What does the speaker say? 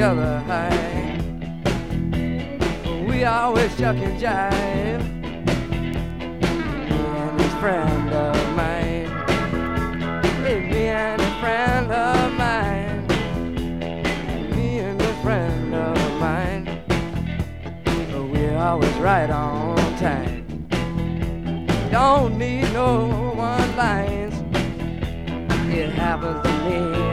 other high. We always chuck and jive. Me and this friend of mine. Hey, me and this friend of mine. Me and this friend of mine. We're always right on time. Don't need no one lines. It happens to me